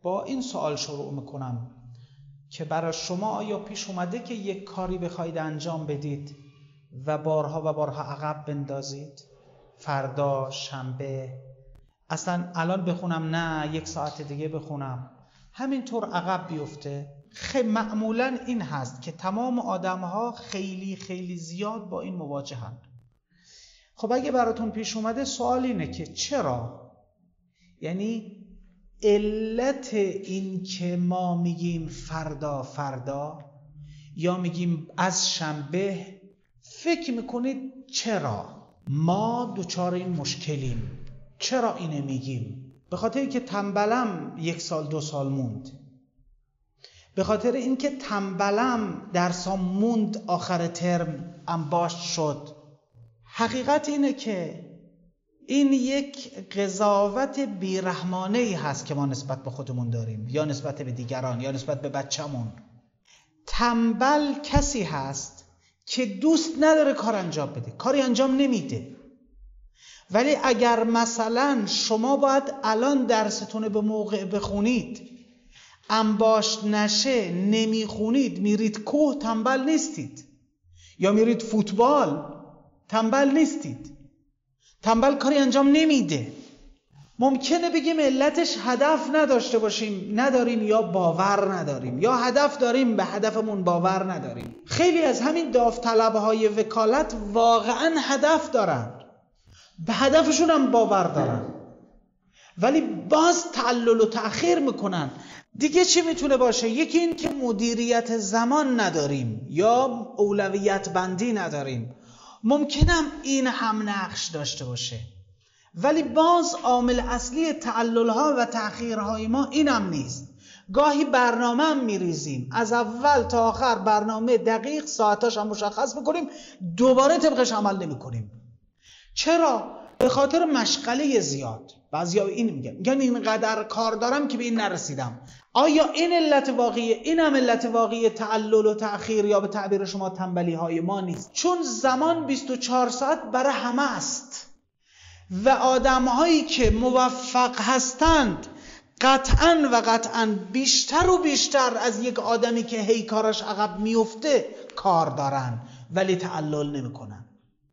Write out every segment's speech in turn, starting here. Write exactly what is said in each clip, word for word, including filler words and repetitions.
با این سوال شروع میکنم که برای شما آیا پیش اومده که یک کاری بخواید انجام بدید و بارها و بارها عقب بندازید؟ فردا، شنبه، اصلا الان بخونم نه یک ساعت دیگه بخونم، همینطور عقب بیفته. خیلی معمولا این هست که تمام آدمها خیلی خیلی زیاد با این مواجهند. خب اگه براتون پیش اومده سوال اینه که چرا؟ یعنی علت این که ما میگیم فردا فردا یا میگیم از شنبه، فکر میکنید چرا ما دوچار این مشکلیم؟ چرا اینه میگیم؟ به خاطر اینکه تنبلم یک سال دو سال موند، به خاطر اینکه تنبلم درسام موند آخر ترم انباشت شد. حقیقت اینه که این یک قضاوت بیرحمانه‌ای هست که ما نسبت به خودمون داریم یا نسبت به دیگران یا نسبت به بچه‌مون. تنبل کسی هست که دوست نداره کار انجام بده، کاری انجام نمیده. ولی اگر مثلا شما باید الان درستون به موقع بخونید، انباشت نشه نمیخونید، میرید کوه، تنبل نیستید. یا میرید فوتبال، تنبل نیستید. تنبل کاری انجام نمیده. ممکنه بگیم علتش هدف نداشته باشیم، نداریم، یا باور نداریم، یا هدف داریم به هدفمون باور نداریم. خیلی از همین داوطلب‌های وکالت واقعا هدف دارن، به هدفشون هم باور دارن، ولی باز تعلل و تأخیر میکنن. دیگه چی میتونه باشه؟ یکی این که مدیریت زمان نداریم یا اولویت بندی نداریم. ممکنم این هم نقش داشته باشه، ولی باز عامل اصلی تعلل‌ها و تأخیرهای ما اینم نیست. گاهی برنامه هم میریزیم، از اول تا آخر برنامه دقیق ساعتاش هم مشخص میکنیم، دوباره طبقش عمل نمیکنیم. چرا؟ به خاطر مشغله زیاد. بعضیا این میگن میگن اینقدر کار دارم که به این نرسیدم. آیا این علت واقعی؟ این هم علت واقعی تعلل و تأخیر یا به تعبیر شما تنبلی های ما نیست. چون زمان بیست و چهار ساعت برای همه است و آدم هایی که موفق هستند قطعاً و قطعاً بیشتر و بیشتر از یک آدمی که هی کارش عقب میفته کار دارن ولی تعلل نمی کنن.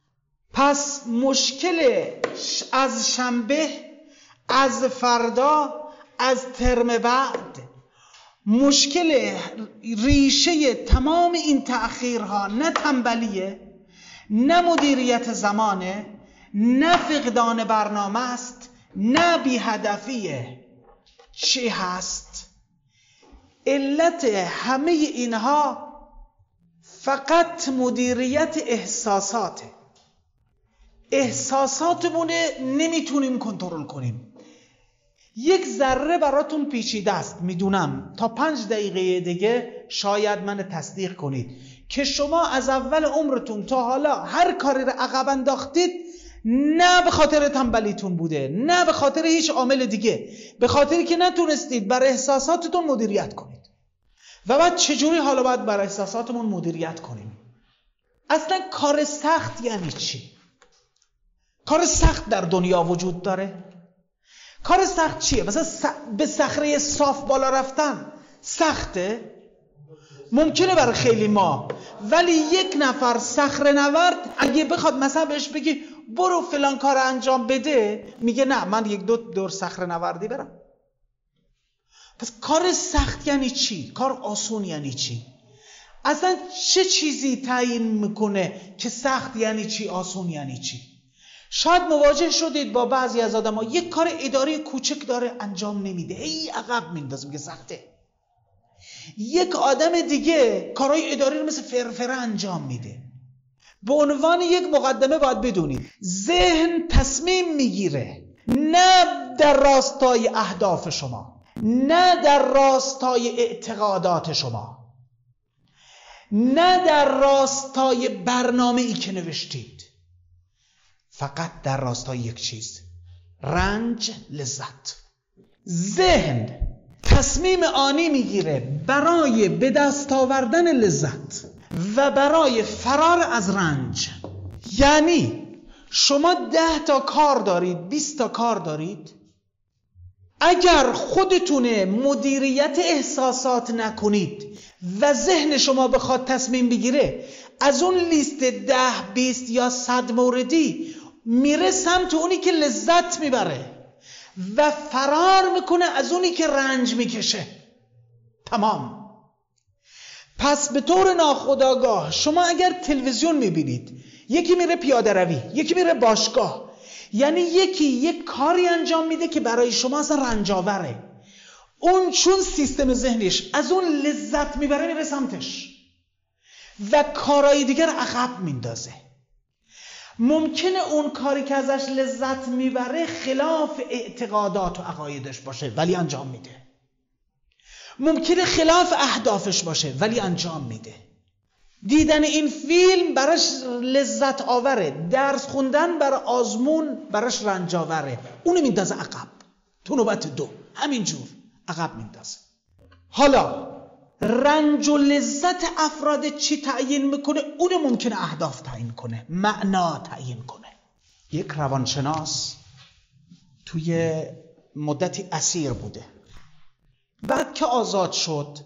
پس مشکل از شنبه، از فردا، از ترم بعد، مشکل ریشه تمام این تأخیرها نه تنبلیه، نه مدیریت زمانه، نه فقدان برنامه است، نه بی هدفیه. چی هست؟ علت همه اینها فقط مدیریت احساساته. احساساتمونه نمیتونیم کنترل کنیم. یک ذره براتون پیچیده است میدونم، تا پنج دقیقه دیگه شاید من تصدیق کنید که شما از اول عمرتون تا حالا هر کاری رو عقب انداختید، نه به خاطر تنبلیتون بوده، نه به خاطر هیچ عامل دیگه، به خاطری که نتونستید بر احساساتتون مدیریت کنید. و بعد چجوری حالا باید بر احساساتمون مدیریت کنیم؟ اصلا کار سخت یعنی چی؟ کار سخت در دنیا وجود داره؟ کار سخت چیه؟ مثلا س... به صخره صاف بالا رفتن سخته؟ ممکنه برای خیلی ما، ولی یک نفر صخره نورد اگه بخواد مثلا بهش بگی برو فلان کار انجام بده، میگه نه من یک دو دور صخره نوردی برم. پس کار سخت یعنی چی؟ کار آسون یعنی چی؟ اصلا چه چیزی تعیین میکنه که سخت یعنی چی، آسون یعنی چی؟ شاید مواجه شدید با بعضی از آدم‌ها یک کار اداری کوچک داره انجام نمیده، هی عقب میندازه میگه سخته. یک آدم دیگه کارهای اداری رو مثل فرفره انجام میده. به عنوان یک مقدمه باید بدونید ذهن تصمیم میگیره نه در راستای اهداف شما، نه در راستای اعتقادات شما، نه در راستای برنامه‌ای که نوشتید، فقط در راستای یک چیز: رنج، لذت. ذهن تصمیم آنی میگیره برای به دست آوردن لذت و برای فرار از رنج. یعنی شما ده تا کار دارید، بیست تا کار دارید، اگر خودتونه مدیریت احساسات نکنید و ذهن شما بخواد تصمیم بگیره، از اون لیست ده بیست یا صد موردی میره سمت اونی که لذت میبره و فرار میکنه از اونی که رنج میکشه. تمام. پس به طور ناخودآگاه شما اگر تلویزیون میبینید، یکی میره پیاده روی، یکی میره باشگاه، یعنی یکی یک کاری انجام میده که برای شما اصلا رنجاوره، اون چون سیستم ذهنیش از اون لذت میبره میره سمتش و کارهای دیگر عقب میندازه. ممکنه اون کاری که ازش لذت میبره خلاف اعتقادات و عقایدش باشه ولی انجام میده. ممکنه خلاف اهدافش باشه ولی انجام میده. دیدن این فیلم براش لذت آوره، درس خوندن برای آزمون براش رنج آوره، اونو میندازه عقب. تو نوبت دو همینجور عقب میندازه. حالا رنج و لذت افراد چی تعیین میکنه؟ اون ممکنه اهداف تعیین کنه، معنا تعیین کنه. یک روانشناس توی مدتی اسیر بوده، بعد که آزاد شد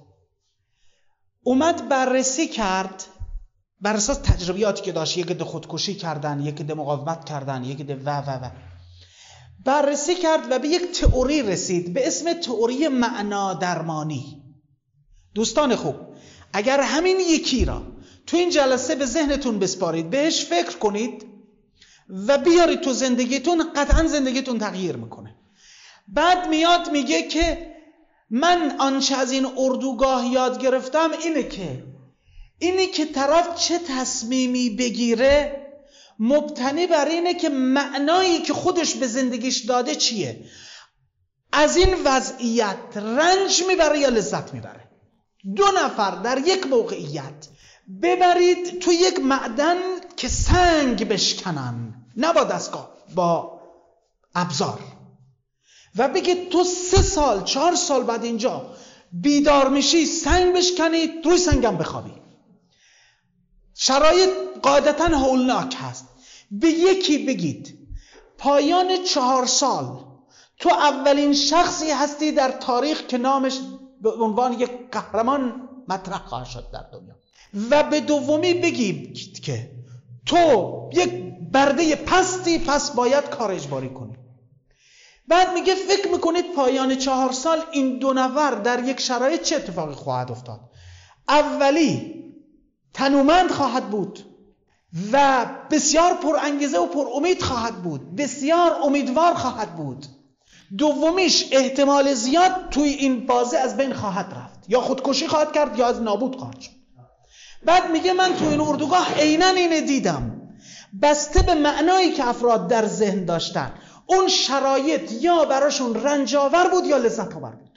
اومد بررسی کرد، بر اساس تجربیاتی که داشت، یک عده خودکشی کردن، یک عده مقاومت کردن، یک عده و و و بررسی کرد و به یک تئوری رسید به اسم تئوری معنا درمانی. دوستان خوب، اگر همین یکی را تو این جلسه به ذهنتون بسپارید، بهش فکر کنید و بیارید تو زندگیتون، قطعا زندگیتون تغییر میکنه. بعد میاد میگه که من آنچه از این اردوگاه یاد گرفتم اینه که اینی که طرف چه تصمیمی بگیره مبتنی بر اینه که معنایی که خودش به زندگیش داده چیه، از این وضعیت رنج میبره یا لذت میبره. دو نفر در یک موقعیت ببرید تو یک معدن که سنگ بشکنن، نه با دستگاه، با ابزار، و بگید تو سه سال چهار سال بعد اینجا بیدار میشی سنگ بشکنی، روی سنگم بخوابی. شرایط قاعدتا هولناک هست. به یکی بگید پایان چهار سال تو اولین شخصی هستی در تاریخ که نامش به عنوان یک قهرمان مطرح خواهد شد در دنیا، و به دومی بگید که تو یک برده پستی، پس باید کار اجباری کنی. بعد میگه فکر میکنید پایان چهار سال این دو نفر در یک شرایط چه اتفاقی خواهد افتاد؟ اولی تنومند خواهد بود و بسیار پر انگیزه و پر امید خواهد بود، بسیار امیدوار خواهد بود. دومیش احتمال زیاد توی این بازه از بین خواهد رفت، یا خودکشی خواهد کرد یا از نابود خواهد شد. بعد میگه من توی این اردوگاه عیناً اینه دیدم، بسته به معنایی که افراد در ذهن داشتن اون شرایط یا براشون رنج آور بود یا لذت آور بود.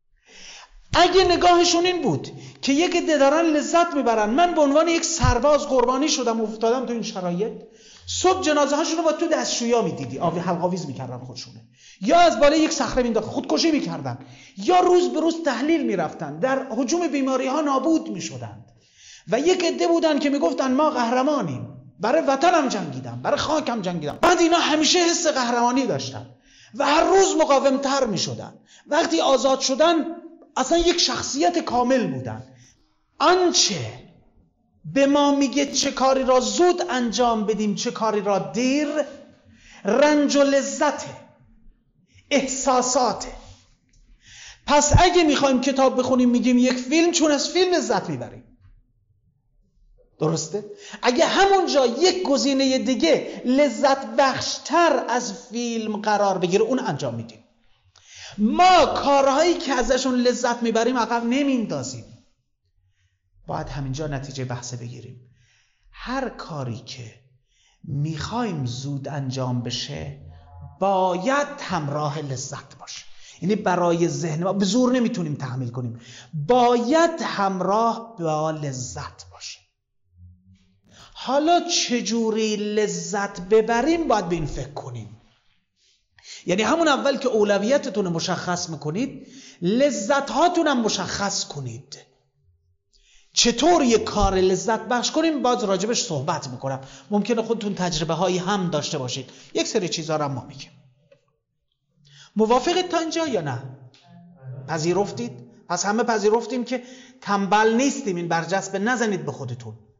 اگه نگاهشون این بود که یک عده دارن لذت میبرن، من به عنوان یک سرباز قربانی شدم افتادم تو این شرایط، صبح جنازه هاشون رو با تو دستشویی میدیدی آوی حلقاویز میکردن خودشونه، یا از بالای یک صخره مینداختن خودکشی میکردن، یا روز به روز تحلیل میرفتن، در هجوم بیماری ها نابود میشدند. و یک عده بودن که میگفتن ما قهرمانیم، برای وطنم جنگیدم، برای خاکم جنگیدم. بعد اینا همیشه حس قهرمانی داشتن و هر روز مقاومتر میشدن. وقتی آزاد شدن اصلا یک شخصیت کامل بودن. آنچه به ما میگه چه کاری را زود انجام بدیم، چه کاری را دیر، رنج و لذته، احساساته. پس اگه میخوایم کتاب بخونیم میگیم یک فیلم، چون از فیلم لذت میبریم. درسته؟ اگه همونجا یک گزینه دیگه لذت بخشتر از فیلم قرار بگیره اون انجام میدیم. ما کارهایی که ازشون لذت میبریم عقب نمیندازیم. باید همینجا نتیجه بحث بگیریم. هر کاری که میخوایم زود انجام بشه باید همراه لذت باشه. یعنی برای ذهن ما به زور نمیتونیم تحمیل کنیم، باید همراه با لذت باشه. حالا چجوری لذت ببریم باید به این فکر کنیم. یعنی همون اول که اولویتتون مشخص میکنید، لذت هاتون هم مشخص کنید. چطور یک کار لذت بخش کنیم باز راجبش صحبت میکنم. ممکنه خودتون تجربه هایی هم داشته باشید. یک سری چیزها رو ما میگیم. موافقید تا اینجا یا نه؟ پذیرفتید؟ پس همه پذیرفتیم که تنبل نیستیم، این برجسته نزنید به خودتون.